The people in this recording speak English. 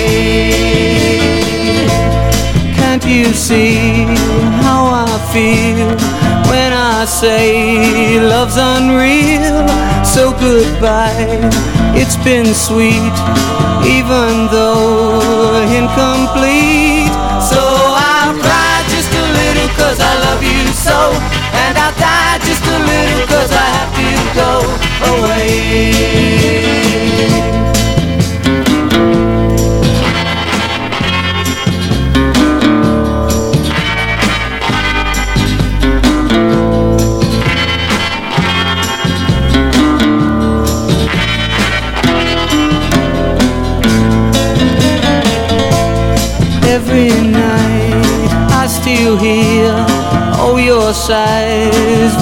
Can't you see how I feel when I say love's unreal? So goodbye, it's been sweet, even though incomplete. So I'll cry just a little 'cause I love you so, and I'll die just a little 'cause I have to go away. Every night I still hear, oh, your sighs